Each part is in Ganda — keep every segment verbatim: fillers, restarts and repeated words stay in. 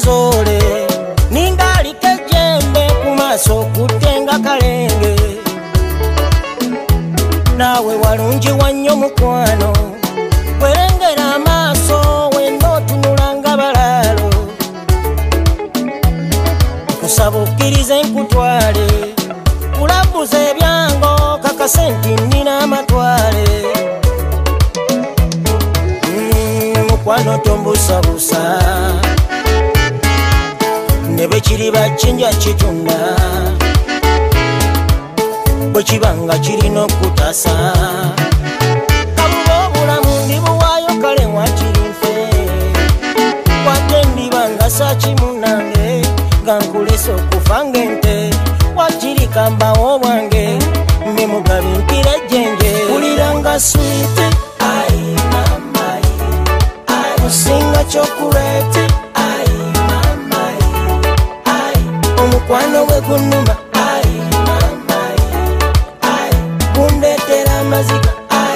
kasole ningalika ejjembe ku maaso kutenga kalenge nawe walungi wannyo mukwano werengera amaaso wenda otunulanga balaalo kusaba okkirize nkutwale kulambuza ebyango kakasenti nina amatwale mukwano tombusabusa ne bwe kiri bakkinja kitunda bwe kibanga kirina okutasa kabuba obulamu ndibuwaayo kale wakiri nfe wadde ndibanga sakimunange nga nkulesa okufa ng'ente wakiri kambawo obwange mbe mugabi mpira ejjenje kuliranga switi osinga chokulete omukwano gwe gunnuma gundetera amaziga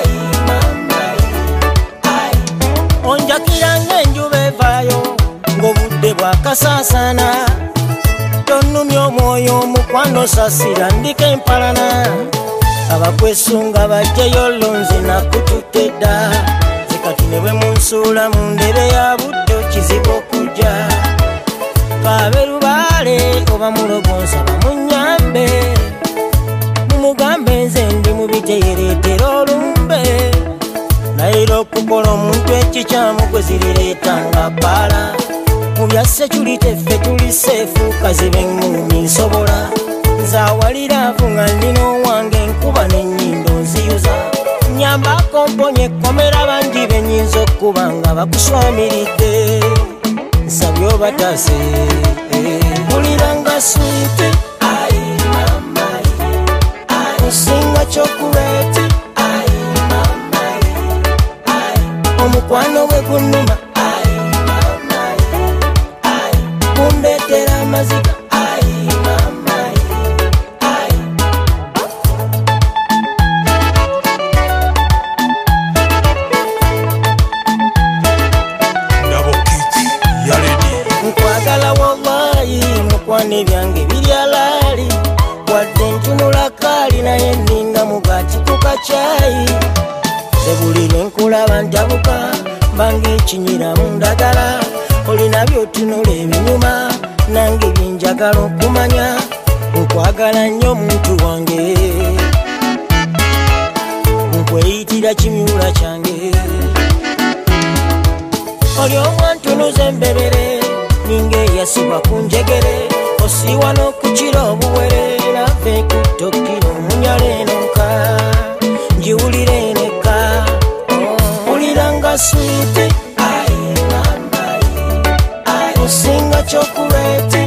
onjakira ng'enjuba evaayo ng'obudde bwakasaasana tonnumya omwoyo omukwano sasira ndika empalana abakwesunga bajjeyo lonzi nakututte dda kati ne bwe munsuula mu ndebe ya buddo kizibu okujja kabe lubaale oba mulogonsa bamunyambe mumugambe nze ndi mu biteyereetera olumbe naira okukola omuntu ekikyamu gwe zirireetanga paala mu bya security ffe tuli seefu kazibe ngumi nsobola nzawalira avu nga ndina owange enkuba n'ennyindo nziyuza nyambako mponye komera bangi benyinza okuba nga bakuswamiridde nsabye obatase kuliranga switi osinga chokuleti omukwano gwe gunnuma gundetera amaziga mukwane byange biryalaali wadde ntunula kaali naye nninga mugati ku kacyayi sebulire nkulaba ntabuka mbanga ekinyira mu ndagala olina byotunula ebinyuma nange byenjagala okumanya nkwagala nnyo omuntu wange nkweyitira kimyula kyange oli omwantunuza embebere ninga eyasibwa ku njegere osiiwa n'okukira obuwere nave kutokira omunyala enonka ngiwulira eneka wuliranga switi osinga chokuleti